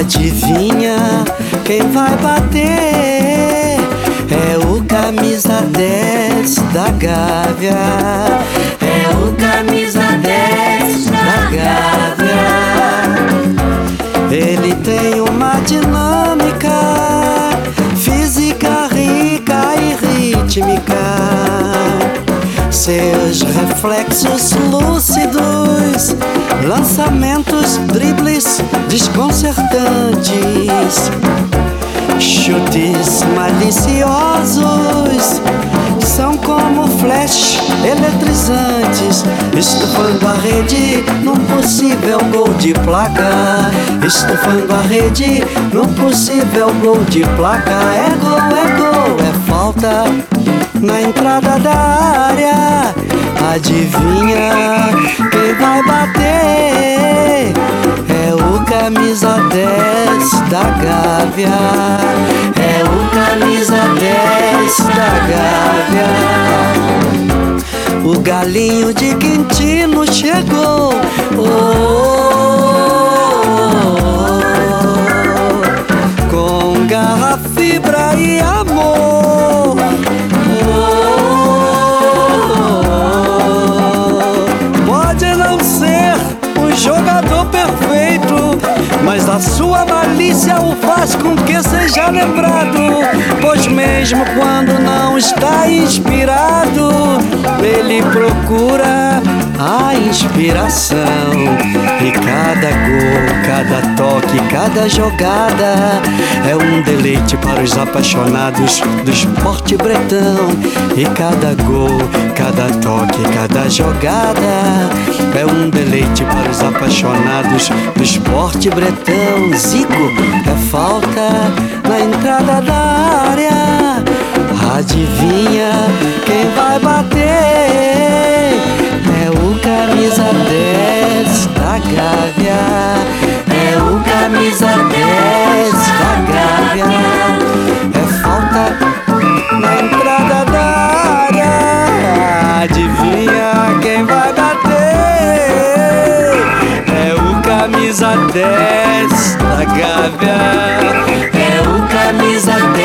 Adivinha quem vai bater? É o camisa 10 da Gávea. É o camisa 10 da Gávea. Ele tem uma dinâmica física rica e rítmica. Seus reflexos lúcidos, lançamentos, dribles desconcertantes, chutes maliciosos são como flash eletrizantes, estufando a rede num possível gol de placa. Estufando a rede num possível gol de placa. É gol, é falta na entrada da área. Adivinha quem vai bater? É o camisa 10 da Gávea. É o camisa 10 da Gávea. O galinho de Quintino chegou. Com garra, fibra e amor. Pode não ser um jogador perfeito, mas a sua malícia o faz com que seja lembrado. Pois mesmo quando não está inspirado, ele procura a inspiração. E cada gol, cada toque, cada jogada é um deleite para os apaixonados do esporte bretão. E cada gol, cada toque, cada jogada é um deleite para os apaixonados do esporte bretão. Zico, é falta na entrada da área. Adivinha quem vai bater? É o camisa 10 da Gávea. É o camisa 10 da Gávea. É falta na entrada da área. Adivinha quem vai bater? É o camisa 10 da Gávea. É o camisa 10